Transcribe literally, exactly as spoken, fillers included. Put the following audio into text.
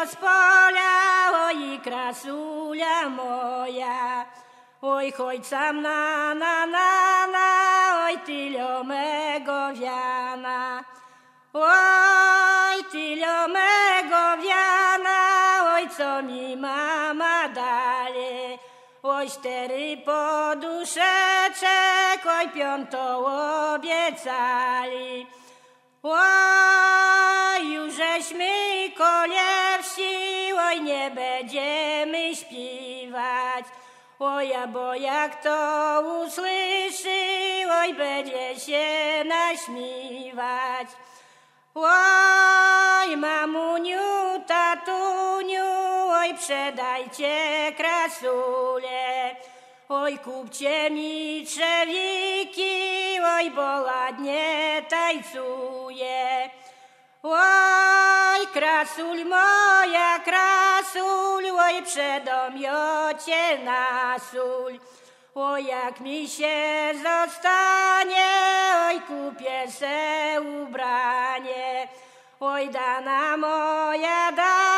z pola, oj krasulia moja. Oj chodź sam na, na, na, na, oj tylio mego wiana. Oj tylio mego wiana, oj co mi mama dali. Oj cztery poduszeczek, oj piątą obiecali. Oj, jużeśmy kolewsi, oj nie będziemy śpiewać. Oj, a bo jak to usłyszy, oj będzie się naśmiewać. Oj, mamuniu, tatuniu, oj przedajcie krasule. Oj, kupcie mi trzewiki, oj, bo ładnie tańcuje. Oj, krasul moja, krasul, oj, przedomiocie nasul. Oj, jak mi się zostanie, oj, kupię se ubranie. Oj, dana moja, dana.